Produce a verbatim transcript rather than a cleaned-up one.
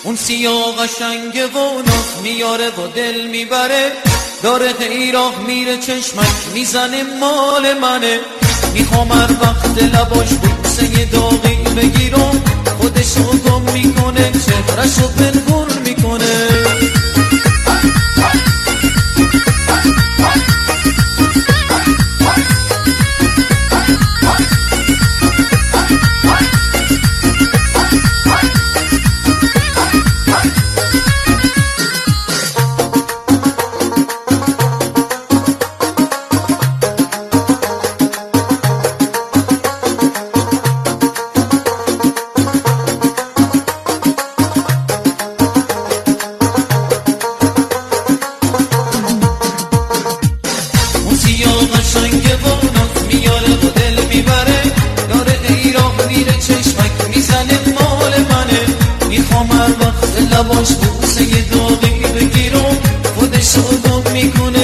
اون سیاه قشنگه و ناز میاره و دل میبره، داره خیراه میره چشمک میزنه مال منه. میخوام هر وقت لباش بوسه داغی بگیرم، خودشو گم میکنه چهرشو پنهون میکنه. قشنگه و ناز میاره و دل میبره، داره ایران میره چشمک میزنه مال منه. میخوام هر وقت لباش بوسه داغی بگیرم، خودشو گم میکنه